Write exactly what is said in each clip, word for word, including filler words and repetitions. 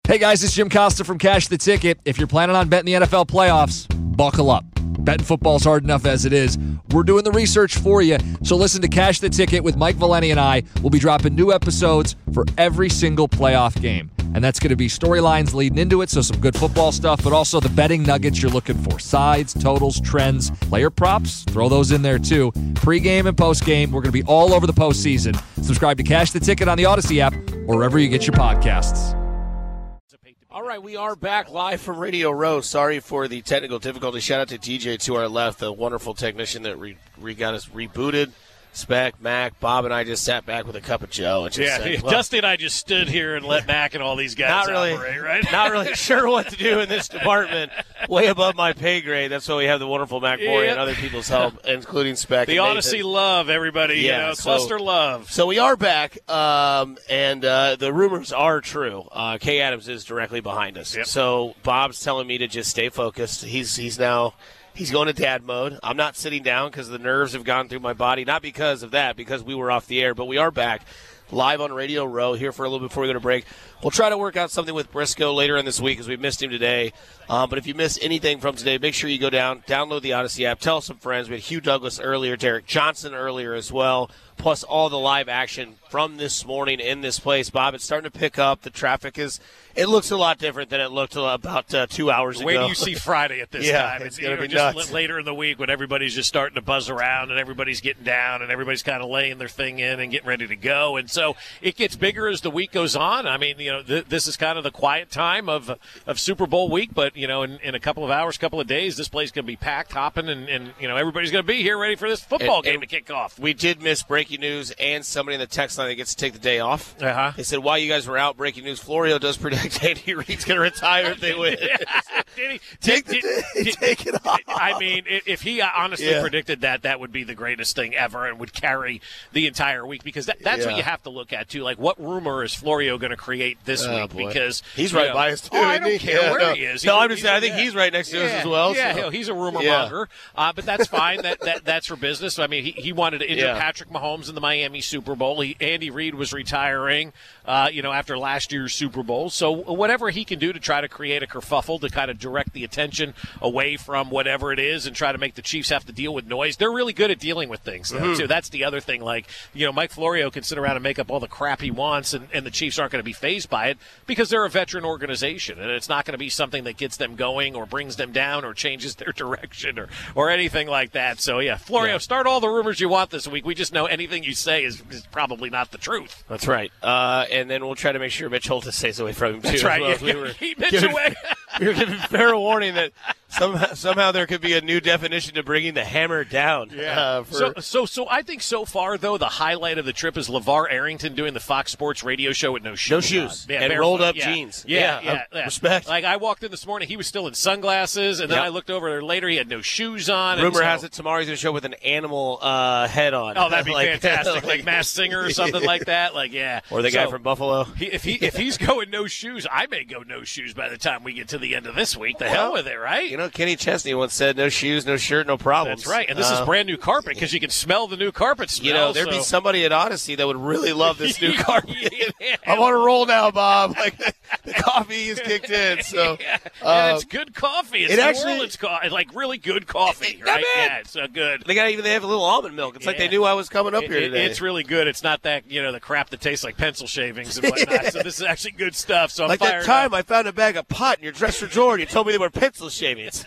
Hey guys, it's Jim Costa from Cash the Ticket. If you're planning on betting the N F L playoffs, buckle up. Betting football's hard enough as it is. We're doing the research for you. So listen to Cash the Ticket with Mike Valeni and I. We'll be dropping new episodes for every single playoff game. And that's going to be storylines leading into it, so some good football stuff, but also the betting nuggets you're looking for. Sides, totals, trends, player props, throw those in there too. Pre-game and post-game, we're going to be all over the postseason. Subscribe to Cash the Ticket on the Odyssey app or wherever you get your podcasts. All right, we are back live from Radio Row. Sorry for the technical difficulty. Shout out to D J to our left, the wonderful technician that re, re got us rebooted. Spec, Mac, Bob, and I just sat back with a cup of Joe. And just yeah, said, well, Dusty and I just stood here and let Mac and all these guys not really, operate, right? Not really sure what to do in this department. Way above my pay grade. That's why we have the wonderful Mac Morey Yep. and other people's help, including Spec. The and Odyssey Nathan. love, everybody. Yeah, you know, so- cluster love. So we are back, um, and uh, the rumors are true. Uh, Kay Adams is directly behind us. Yep. So Bob's telling me to just stay focused. He's he's now he's going to dad mode. I'm not sitting down because the nerves have gone through my body. Not because of that, because we were off the air, but we are back live on Radio Row here for a little bit before we go to break. We'll try to work out something with Briscoe later in this week because we missed him today. Um, but if you missed anything from today, make sure you go down, download the Odyssey app, tell some friends. We had Hugh Douglas earlier, Derek Johnson earlier as well, plus all the live action from this morning in this place. Bob, it's starting to pick up. The traffic is – it looks a lot different than it looked about uh, two hours ago. Wait till you see Friday at this Yeah, time. it's It's gonna you know, be just nuts. l- later in the week when everybody's just starting to buzz around and everybody's getting down and everybody's kind of laying their thing in and getting ready to go. And so it gets bigger as the week goes on. I mean, you know, th- this is kind of the quiet time of of Super Bowl week, but, you know, in, in a couple of hours, couple of days, this place is going to be packed, hopping, and, and, you know, everybody's going to be here ready for this football And- game and to kick off. We did miss breaking news and somebody in the text line that gets to take the day off. Uh-huh. They said, while you guys were out, breaking news, Florio does predict Andy Reid's going to retire if they win. Did he, Take did- the did- day, take it off. I mean, i- if he honestly Yeah. predicted that, that would be the greatest thing ever and would carry the entire week because that, that's what Yeah. you have to look at, too. Like, what rumor is Florio going to create this Oh, week? boy. Because He's you right know- by us, too, Oh, I isn't don't he? care Yeah, where no. he is. No, He- I'm just saying, I think yeah. he's right next to us Yeah. as well, Yeah, so. he'll- he's a rumor Yeah. monger, uh, but that's fine. that, that That's for business. I mean, he, he wanted to injure Yeah. Patrick Mahomes in the Miami Super Bowl. He, Andy Reid was retiring, uh, you know, after last year's Super Bowl. So whatever he can do to try to create a kerfuffle to kind of direct the attention away from whatever it is and try to make the Chiefs have to deal with noise. They're really good at dealing with things, though, Mm-hmm. too. That's the other thing. Like, you know, Mike Florio can sit around and make up all the crap he wants, and, and the Chiefs aren't going to be fazed by it because they're a veteran organization, and it's not going to be something that gets them going or brings them down or changes their direction or, or anything like that. So, yeah, Florio, Yeah. start all the rumors you want this week. We just know anything you say is, is probably not the truth. That's right. Uh, and then we'll try to make sure Mitch Holtis stays away from him, too. That's as right. well, Yeah, as we were keep Mitch giving- away. We were giving fair warning that somehow, somehow there could be a new definition to bringing the hammer down. Uh, for, So, so, so I think so far though the highlight of the trip is LeVar Arrington doing the Fox Sports radio show with no shoes, No on. shoes. yeah, And barefoot, rolled up yeah. jeans. Yeah, Yeah, yeah, uh, yeah. respect. Like I walked in this morning, he was still in sunglasses, and then Yep. I looked over there later, he had no shoes on. and rumor so- has it tomorrow he's going to show with an animal uh, head on. Oh, that'd be Like- fantastic! Like Masked Singer or something like that. Like, yeah. Or the guy So, from Buffalo. He, if he if he's going no shoes, I may go no shoes by the time we get to the end of this week. The hell Well, with it, right? You know, Kenny Chesney once said, no shoes, no shirt, no problems. That's right. And this Uh, is brand new carpet because you can smell the new carpet smell. You know, there'd be so- somebody at Odyssey that would really love this new carpet. Yeah. I'm on a roll now, Bob. Like the coffee is kicked in. So Yeah, uh, and it's good coffee. It's it New actually- Orleans coffee. Like really good coffee, Not right? bad. Yeah, it's uh, good. they got even they have a little almond milk. It's like they Yeah. knew I was coming up It- here it- today. it's really good. It's not that, you know, the crap that tastes like pencil shavings and whatnot. So this is actually good stuff. So I'm like that fired time up. I found a bag of pot in your dresser drawer and you told me they were pencil shavings.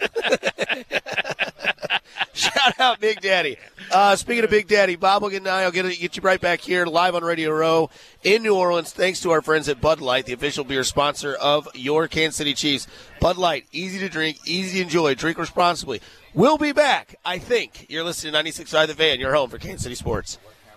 Shout out Big Daddy. Uh, speaking of Big Daddy, Bob will get and I will get, get you right back here live on Radio Row in New Orleans. Thanks to our friends at Bud Light, the official beer sponsor of your Kansas City Chiefs. Bud Light, easy to drink, easy to enjoy. Drink responsibly. We'll be back, I think. You're listening to ninety-six point five The Van, your home for Kansas City sports.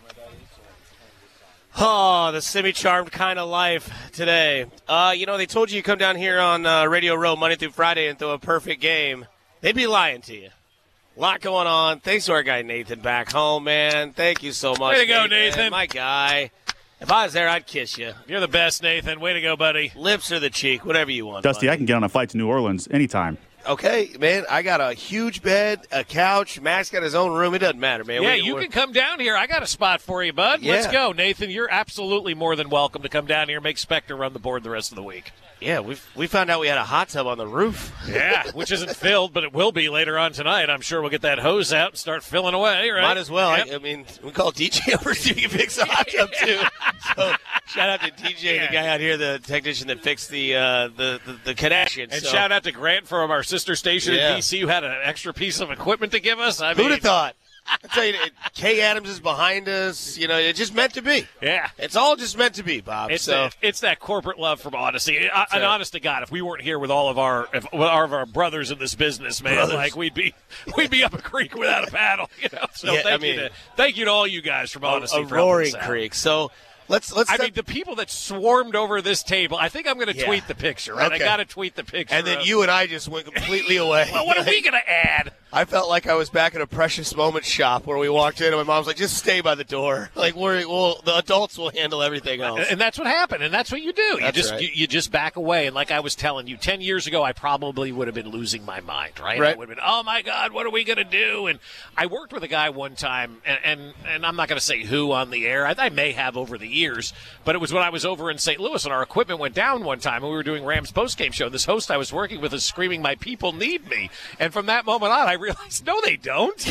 Oh, the semi-charmed kind of life today. Uh, you know, they told you you come down here on uh, Radio Row Monday through Friday and throw a perfect game. They'd be lying to you. A lot going on. Thanks to our guy Nathan back home, man. Thank you so much. Way to go, Nathan. My guy. If I was there, I'd kiss you. You're the best, Nathan. Way to go, buddy. Lips or the cheek, whatever you want. Dusty, buddy. I can get on a flight to New Orleans anytime. Okay, man, I got a huge bed, a couch. Max got his own room. It doesn't matter, man. Yeah, We- you we're- can come down here. I got a spot for you, bud. Let's Yeah. go, Nathan. You're absolutely more than welcome to come down here and make Spectre run the board the rest of the week. Yeah, we we found out we had a hot tub on the roof. Yeah, which isn't filled, but it will be later on tonight. I'm sure we'll get that hose out and start filling away, right? Might as well. Yep. I, I mean, we call D J over to you fix the hot tub, too. So shout out to D J, Yeah. the guy out here, the technician that fixed the uh, the, the, the connection. And so. shout out to Grant from our sister station Yeah. in D C who had an extra piece of equipment to give us. I Who'd mean, have thought? I tell you, Kay Adams is behind us. You know, it's just meant to be. Yeah. It's all just meant to be, Bob. It's, so that, it's that corporate love from Odyssey. I, and it. honest to God, if we weren't here with all of our if, with all of our brothers in this business, man, Brothers. like we'd be we'd be up a creek without a paddle. You know. So Yeah, thank I mean- you to thank you to all you guys from a, Odyssey a for helping roaring us out. creek. So let's let's. I set- mean, the people that swarmed over this table. I think I'm going to Yeah. tweet the picture. Right? Okay. I got to tweet the picture. and then of- you and I just went completely away. Well, what are we going to add? I felt like I was back at a Precious Moments shop where we walked in and my mom's like, just stay by the door. Like, we're, we'll, the adults will handle everything else. And that's what happened, and that's what you do. You That's just right. you, you just back away. And like I was telling you, ten years ago, I probably would have been losing my mind, right? Right. I would have been, oh my God, what are we going to do? And I worked with a guy one time, and and, and I'm not going to say who on the air. I, I may have over the years, but it was when I was over in Saint Louis, and our equipment went down one time, and we were doing Rams postgame show. This host I was working with is screaming, "My people need me!" And from that moment on, I realized, no, they don't.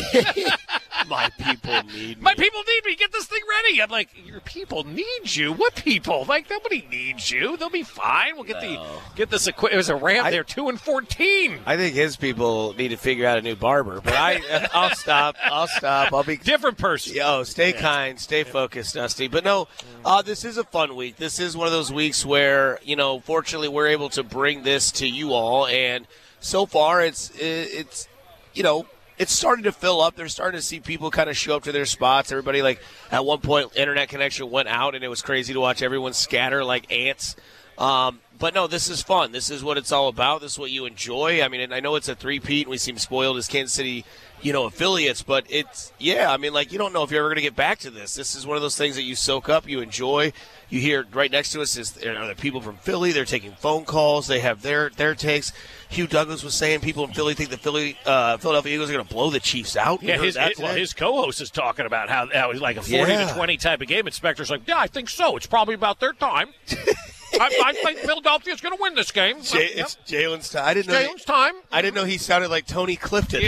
My people need me. My people need me. Get this thing ready. I'm like, your people need you. What people? Like, nobody needs you. They'll be fine. We'll get the get this equipment. It was a Ram. I- They're two and fourteen. I think his people need to figure out a new barber. But I, I'll stop. I'll stop. I'll be. Different person. Yo, stay kind, stay focused, Dusty. But no, uh, this is a fun week. This is one of those weeks where, you know, fortunately we're able to bring this to you all. And so far it's, it's you know, it's starting to fill up. They're starting to see people kind of show up to their spots. Everybody, like, at one point, internet connection went out, and it was crazy to watch everyone scatter like ants. Um, but, no, this is fun. This is what it's all about. This is what you enjoy. I mean, and I know it's a three-peat, and we seem spoiled as Kansas City, you know, affiliates. But it's, yeah, I mean, like, you don't know if you're ever going to get back to this. This is one of those things that you soak up, you enjoy. You hear right next to us is are the people from Philly. They're taking phone calls. They have their their takes. Hugh Douglas was saying people in Philly think the Philly uh, Philadelphia Eagles are going to blow the Chiefs out. We Yeah, heard his, that his, well, today. his co-host is talking about how that was like a forty Yeah. to twenty type of game. Inspector's like, yeah, I think so. It's probably about their time. I, I think Philadelphia's going to win this game. Jay, Yep. it's Jalen's time. I didn't know. Jalen's time. I didn't know he sounded like Tony Clifton.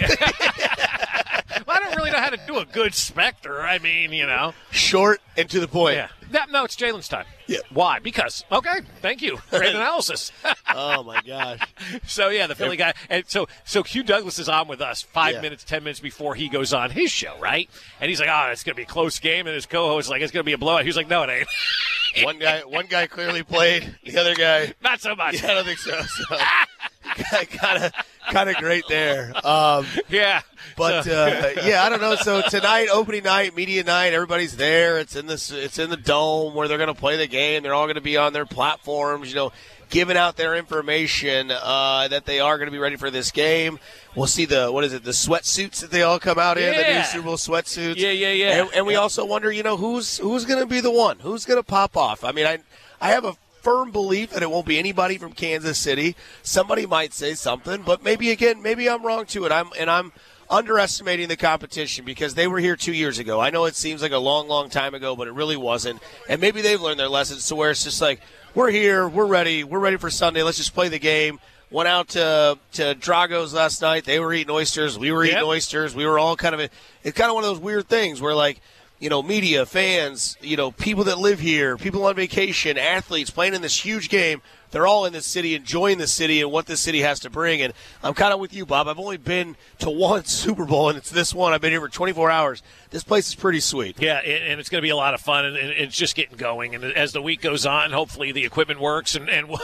I don't really know how to do a good Spectre. I mean, you know. Short and to the point. Yeah. That, no, it's Jalen's time. Yeah. Why? Because. Okay. Thank you. Great analysis. Oh my gosh. So yeah, the Philly guy, and so so Hugh Douglas is on with us five Yeah. minutes, ten minutes before he goes on his show, right? And he's like, "Oh, it's gonna be a close game," and his co-host is like, "It's gonna be a blowout." He's like, "No, it ain't. One guy, one guy clearly played. The other guy, Not so much." yeah, I don't think so. So kind of, kind of great there. Um, Yeah, But So- uh, yeah, I don't know. So tonight, opening night, media night, everybody's there. It's in this. It's in the dome where they're going to play the game. They're all going to be on their platforms, you know, giving out their information uh, that they are going to be ready for this game. We'll see the what is it? The sweatsuits that they all come out in, the new Yeah. Super Bowl sweatsuits. Yeah, yeah, yeah. And, and we also wonder, you know, who's who's going to be the one? Who's going to pop off? I mean, I I have a firm belief that it won't be anybody from Kansas City. Somebody might say something, but maybe again, maybe I'm wrong too, and I'm and I'm underestimating the competition because they were here two years ago. I know it seems like a long, long time ago, but it really wasn't. And maybe they've learned their lessons to where it's just like, we're here, we're ready, we're ready for Sunday. Let's just play the game. Went out to to Drago's last night. They were eating oysters. We were eating Yep. oysters. We were all kind of a, it's kind of one of those weird things where like, you know, media, fans, you know, people that live here, people on vacation, athletes playing in this huge game. They're all in this city, enjoying the city and what this city has to bring. And I'm kind of with you, Bob. I've only been to one Super Bowl, and it's this one. I've been here for twenty-four hours. This place is pretty sweet. Yeah, and and it's going to be a lot of fun, and and it's just getting going. And as the week goes on, hopefully the equipment works. And, and we'll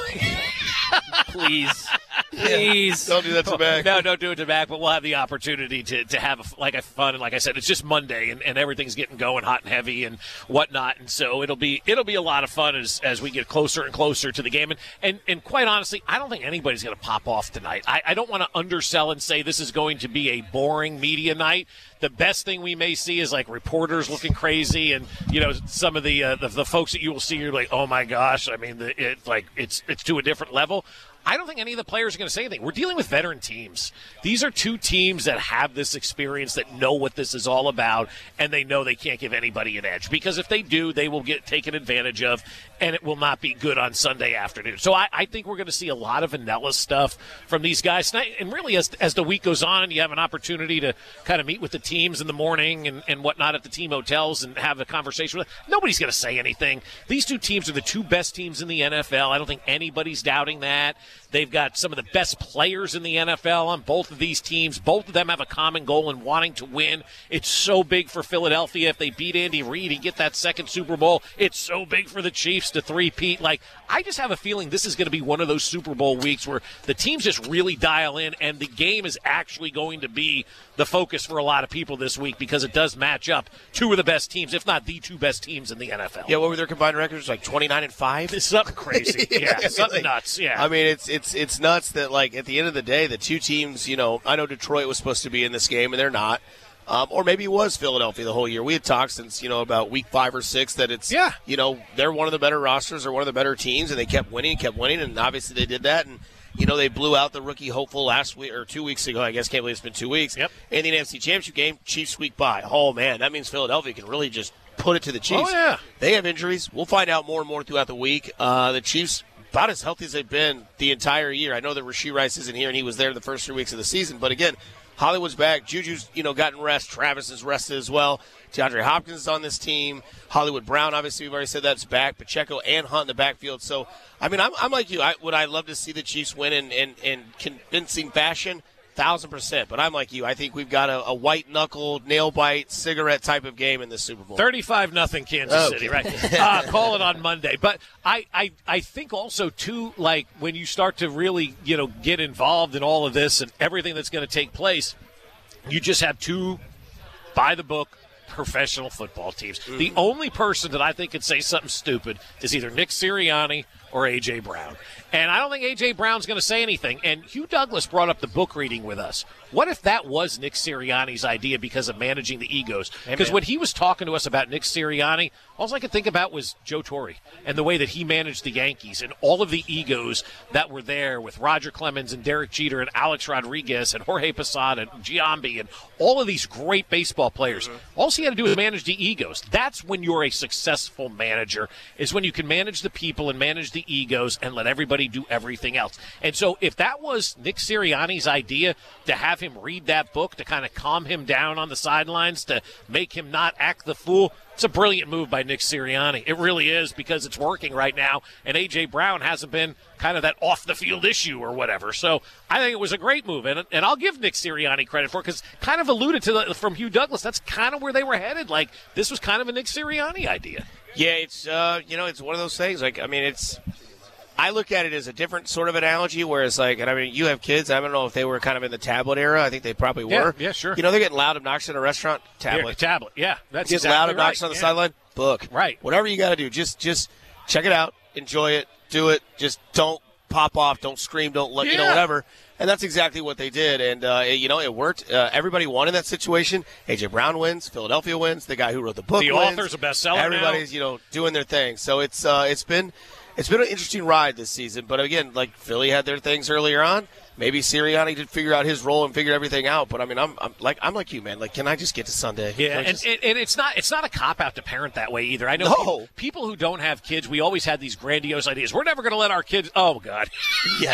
Please. Please. Don't do that to Mac. No, don't do it to Mac, but we'll have the opportunity to, to have a, like a fun. And like I said, it's just Monday, and, and everything's getting going hot and heavy and whatnot. And so it'll be it'll be a lot of fun as, as we get closer and closer to the game. And and, and quite honestly, I don't think anybody's going to pop off tonight. I, I don't want to undersell and say this is going to be a boring media night. The best thing we may see is like reporters looking crazy, and you know some of the uh, the, the folks that you will see, you're like, oh my gosh! I mean, the, it like it's it's to a different level. I don't think any of the players are going to say anything. We're dealing with veteran teams. These are two teams that have this experience, that know what this is all about, and they know they can't give anybody an edge. Because if they do, they will get taken advantage of, and it will not be good on Sunday afternoon. So I, I think we're going to see a lot of vanilla stuff from these guys. And really, as, as the week goes on and you have an opportunity to kind of meet with the teams in the morning and, and whatnot at the team hotels and have a conversation with them, nobody's going to say anything. These two teams are the two best teams in the N F L. I don't think anybody's doubting that. They've got some of the best players in the N F L on both of these teams. Both of them have a common goal in wanting to win. It's so big for Philadelphia. If they beat Andy Reid and get that second Super Bowl, it's so big for the Chiefs to three-peat. Like, I just have a feeling this is going to be one of those Super Bowl weeks where the teams just really dial in, and the game is actually going to be the focus for a lot of people this week because it does match up two of the best teams, if not the two best teams in the N F L. Yeah, what were their combined records? Like twenty-nine and five? It's something crazy. yeah, yeah, something like, nuts. Yeah. I mean, it's it's it's nuts that, like, at the end of the day, the two teams, you know, I know Detroit was supposed to be in this game, and they're not. Um, or maybe it was Philadelphia the whole year. We had talked since, you know, about week five or six that it's, yeah. you know, they're one of the better rosters or one of the better teams, and they kept winning, kept winning, and obviously they did that. And, you know, they blew out the rookie hopeful last week or two weeks ago. I guess can't believe it's been two weeks. Yep. And the N F C Championship game, Chiefs squeak by. Oh, man, that means Philadelphia can really just put it to the Chiefs. Oh, yeah. They have injuries. We'll find out more and more throughout the week. Uh, the Chiefs, about as healthy as they've been the entire year. I know that Rashee Rice isn't here, and he was there the first three weeks of the season. But, again, Hollywood's back. Juju's, you know, gotten rest. Travis is rested as well. DeAndre Hopkins is on this team. Hollywood Brown, obviously, we've already said that's back. Pacheco and Hunt in the backfield. So, I mean, I'm, I'm like you. I, would I love to see the Chiefs win in, in, in convincing fashion? Thousand percent. But I'm like you. I think we've got a, a white-knuckle, nail-bite, cigarette type of game in this Super Bowl. thirty-five nothing Kansas Oh. City, right? uh, call it on Monday. But I, I, I think also, too, like, when you start to really, you know, get involved in all of this and everything that's going to take place, you just have two by-the-book professional football teams. Mm-hmm. The only person that I think could say something stupid is either Nick Sirianni or A J. Brown. And I don't think A J. Brown's going to say anything. And Hugh Douglas brought up the book reading with us. What if that was Nick Sirianni's idea because of managing the egos? Because when he was talking to us about Nick Sirianni, all I could think about was Joe Torre and the way that he managed the Yankees and all of the egos that were there with Roger Clemens and Derek Jeter and Alex Rodriguez and Jorge Posada and Giambi and all of these great baseball players. Mm-hmm. All he had to do was manage the egos. That's when you're a successful manager, is when you can manage the people and manage the egos and let everybody do everything else. And so if that was Nick Sirianni's idea, to have him read that book, to kind of calm him down on the sidelines, to make him not act the fool, it's a brilliant move by Nick Sirianni. It really is, because it's working right now, and A J. Brown hasn't been kind of that off-the-field issue or whatever. So I think it was a great move, and, and I'll give Nick Sirianni credit for it, because kind of alluded to the, from Hugh Douglas, that's kind of where they were headed. Like, this was kind of a Nick Sirianni idea. Yeah, it's, uh, you know, it's one of those things. Like, I mean, it's – I look at it as a different sort of analogy, where it's like, and I mean, you have kids. I don't know if they were kind of in the tablet era. I think they probably were. Yeah, yeah, sure. You know, they're getting loud, obnoxious in a restaurant. Tablet. Yeah, tablet, yeah. That's Get exactly loud, obnoxious right. on the yeah. sideline. Book. Right. Whatever you got to do, just just check it out, enjoy it, do it. Just don't pop off, don't scream, don't let yeah. you know whatever. And that's exactly what they did, and uh, it, you know, it worked. Uh, everybody won in that situation. A J. Brown wins, Philadelphia wins. The guy who wrote the book the wins. author's a bestseller. Everybody's now. you know doing their thing. So it's uh, it's been. It's been an interesting ride this season, but again, like Philly had their things earlier on. Maybe Sirianni did figure out his role and figure everything out. But I mean, I'm, I'm like I'm like you, man. Like, can I just get to Sunday? Yeah, and, just... and, and it's not it's not a cop out to parent that way either. I know No. people, people who don't have kids. We always had these grandiose ideas. We're never going to let our kids. Oh God. Yeah.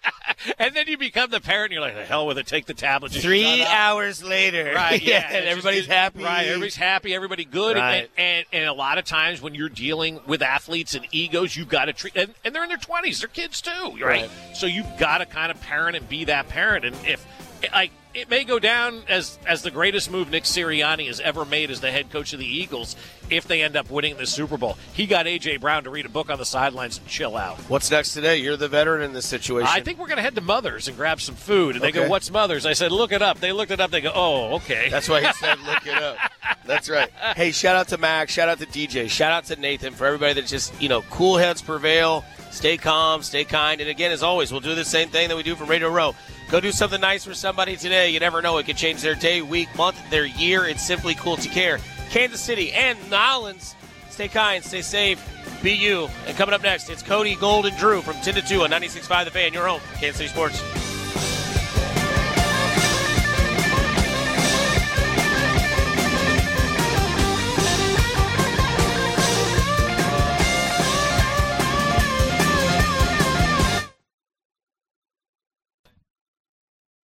And then you become the parent, and you're like, the hell with it. Take the tablet. Just Three shut up. hours later, Right, yeah, and it's everybody's just- happy. Right, everybody's happy, everybody good, Right. and, and and a lot of times when you're dealing with athletes and egos, you've got to treat, and, and they're in their twenties, they're kids too, right? Right. So you've got to kind of parent and be that parent, and if like it may go down as as the greatest move Nick Sirianni has ever made as the head coach of the Eagles if they end up winning the Super Bowl. He got A J. Brown to read a book on the sidelines and chill out. What's next today? You're the veteran in this situation. I think we're going to head to Mother's and grab some food. And they Okay. go, what's Mother's? I said, look it up. They looked it up. They go, oh, okay. That's why he said look it up. That's right. Hey, shout out to Max. Shout out to D J. Shout out to Nathan for everybody that just, you know, cool heads prevail. Stay calm. Stay kind. And again, as always, we'll do the same thing that we do from Radio Row. Go do something nice for somebody today. You never know. It could change their day, week, month, their year. It's simply cool to care. Kansas City and Nolans Stay kind. Stay safe. Be you. And coming up next, it's Cody, Gold, and Drew from ten to two on ninety-six point five The Fan. Your home, Kansas City Sports.